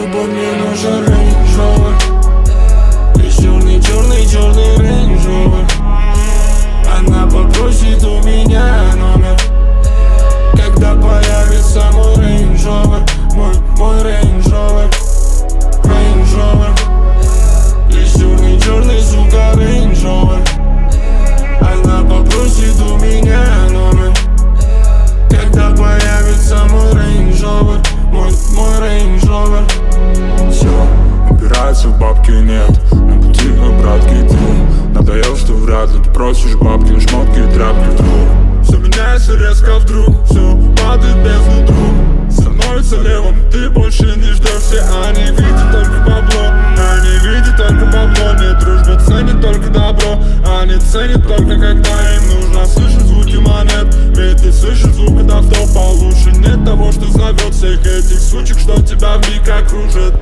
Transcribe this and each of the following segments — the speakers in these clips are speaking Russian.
любовь, мне нужен Range Rover. Лишь черный, черный, черный Range Rover. Она попросит у меня номер, когда появится мой Range Rover. Мой Range Rover. Range Rover. Лишь черный, черный, сука, Range Rover. Она попросит у меня номер, когда появится мой Range Rover. Мой Range Rover. Все, упирается в бабки нет. На пути обратки ты. Надоел, что вряд ли ты просишь бабки на шмотки и тряпки вдруг. Все меняется резко вдруг, все падает без друг. Становится левым, ты больше не ждешь. Все они видят только бабло, они видят только бабло. Нет, дружба ценит только добро, они ценят только когда им нужно слышать звуки монет. Ведь ты слышишь звук, когда в топ получше. Нет того, что зовет всех этих сучек, что тебя вмиг окружит.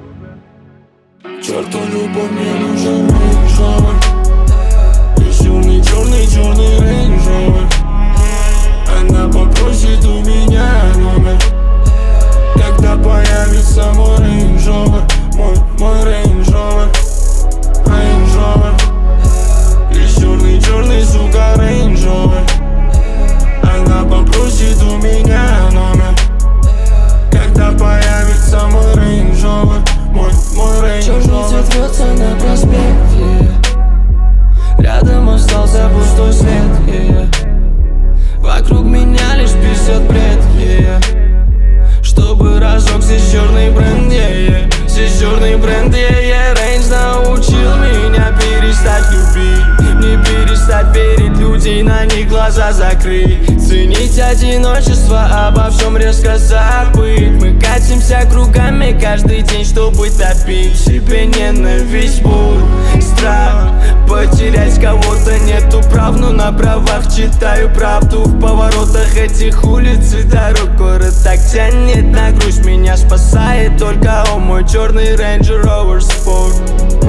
Черту любовь, мне нужен Range Rover. Лишь черный, черный, черный Range Rover. Она попросит у меня номер, когда появится мой Range Rover. Мой Range Rover. Range Rover. Лишь черный, черный, сука, Range Rover. Она попросит у меня номер, когда появится мой Range Rover. Мой Range Rover. Черный цвет рвется на проспекте, рядом остался пустой свет, Вокруг меня лишь писает бред, Чтобы разжег здесь черный бренд, Здесь черный бренд, Range научил меня перестать любить, не перестать верить людей, на них глаза закрыть. Ценить одиночество, обо всем резко забыть. Мы катимся кругами каждый день, чтобы топить в себе ненависть, боль, страх. Потерять кого-то, нету прав, но на правах читаю правду. В поворотах этих улиц и дорог город так тянет на грусть. Меня спасает только мой черный Range Rover Sport.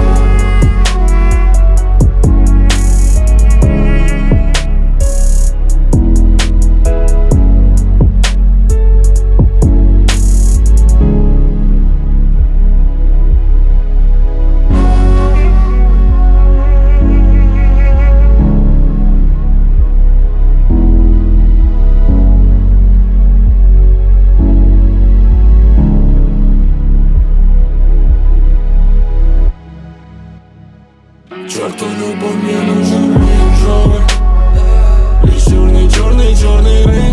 Черту любовь, мне нужен Range Rover. Лишь черный, черный, черный Range